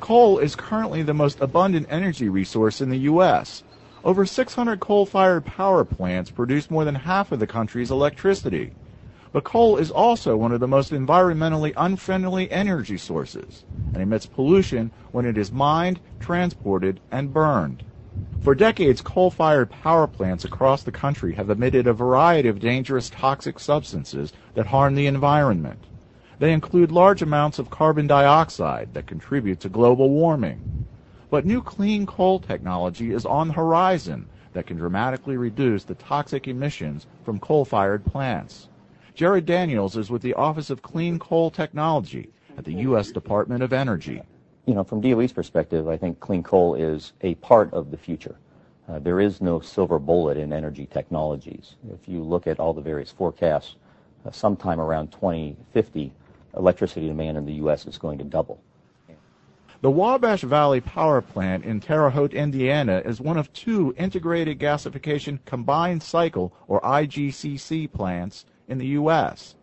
Coal is currently the most abundant energy resource in the U.S. Over 600 coal-fired power plants produce more than half of the country's electricity. But coal is also one of the most environmentally unfriendly energy sources and emits pollution when it is mined, transported, and burned. For decades, coal-fired power plants across the country have emitted a variety of dangerous toxic substances that harm the environment. They include large amounts of carbon dioxide that contribute to global warming. But new clean coal technology is on the horizon that can dramatically reduce the toxic emissions from coal-fired plants. Jared Daniels is with the Office of Clean Coal Technology at the U.S. Department of Energy. From DOE's perspective, I think clean coal is a part of the future. There is no silver bullet in energy technologies. If you look at all the various forecasts, sometime around 2050, electricity demand in the U.S. is going to double. The Wabash Valley Power Plant in Terre Haute, Indiana, is one of two integrated gasification combined cycle, or IGCC, plants in the U.S.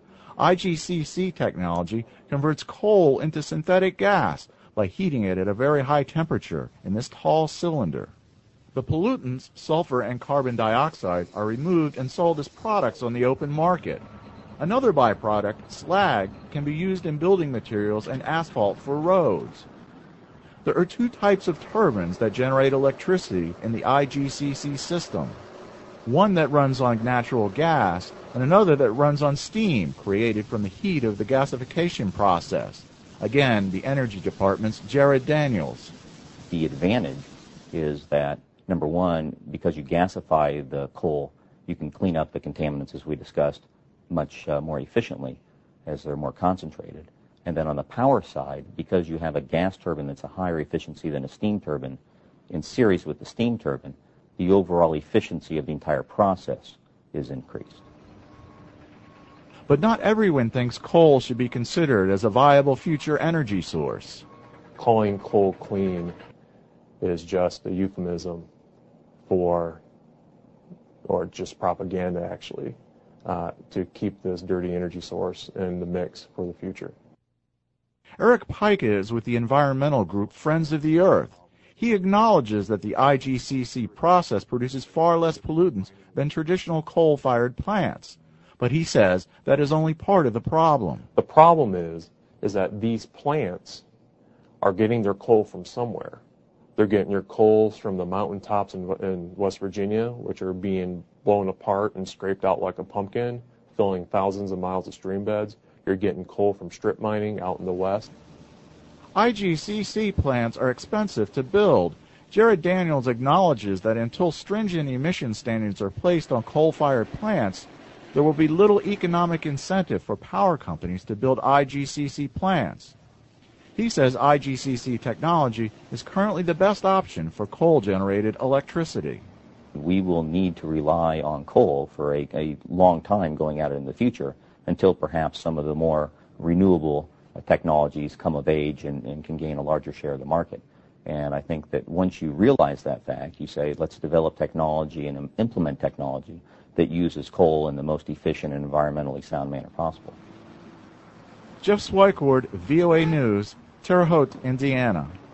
IGCC technology converts coal into synthetic gas by heating it at a very high temperature in this tall cylinder. The pollutants, sulfur and carbon dioxide, are removed and sold as products on the open market. Another byproduct, slag, can be used in building materials and asphalt for roads. There are two types of turbines that generate electricity in the IGCC system. One that runs on natural gas and another that runs on steam created from the heat of the gasification process. Again, the Energy Department's Jared Daniels. The advantage is that, number one, because you gasify the coal, you can clean up the contaminants, as we discussed, much more efficiently as they're more concentrated. And then on the power side, because you have a gas turbine that's a higher efficiency than a steam turbine, in series with the steam turbine, the overall efficiency of the entire process is increased. But not everyone thinks coal should be considered as a viable future energy source. Calling coal clean is just a euphemism for, or just propaganda actually, to keep this dirty energy source in the mix for the future. Eric Pike is with the environmental group Friends of the Earth. He acknowledges that the IGCC process produces far less pollutants than traditional coal-fired plants. But he says that is only part of the problem. The problem is that these plants are getting their coal from somewhere. They're getting their coals from the mountaintops in West Virginia, which are being blown apart and scraped out like a pumpkin, filling thousands of miles of stream beds. You're getting coal from strip mining out in the west. IGCC plants are expensive to build. Jared Daniels acknowledges that until stringent emission standards are placed on coal-fired plants, there will be little economic incentive for power companies to build IGCC plants. He says IGCC technology is currently the best option for coal-generated electricity. We will need to rely on coal for a long time going out in the future until perhaps some of the more renewable technologies come of age and can gain a larger share of the market. And I think that once you realize that fact, you say, let's develop technology and implement technology that uses coal in the most efficient and environmentally sound manner possible. Jeff Swicord, VOA News, Terre Haute, Indiana.